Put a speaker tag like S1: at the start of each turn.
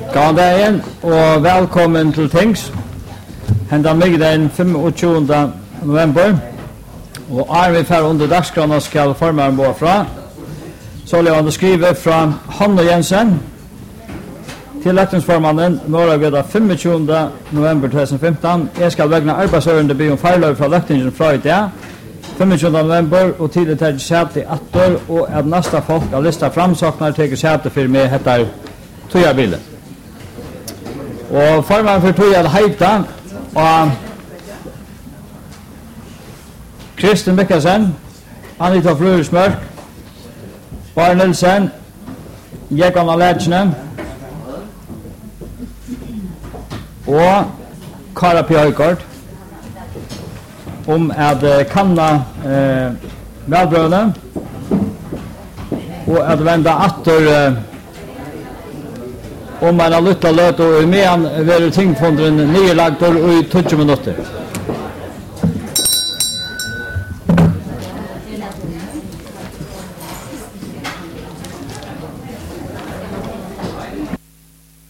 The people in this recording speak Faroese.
S1: God dagen og velkommen til Tings. Hendan mig den 25. november. Og vi fer under dagskrana skal formaren gå fra. Så vil han skrive fra Hanne Jensen til løgtingsformannen Norge 25. november 2015. Jeg skal vegna arbeidsørende be om feiløy fra løgtingen fra i dag. 25. november og tidlig til sæte atter og at næsta folk av lista framsaknar teker sæte for meg hettar tøyabilen. Og formann for tøyal heita og Kristin Mikkelsen, Anita Fluresmørk, Bar Nilsen, Jekan Alertsne og Kara Pjøykort om at kanna velbrødene og at venda atter om man har lyttet løt og med han være tingfondren nye lagtor og i 20 minutter.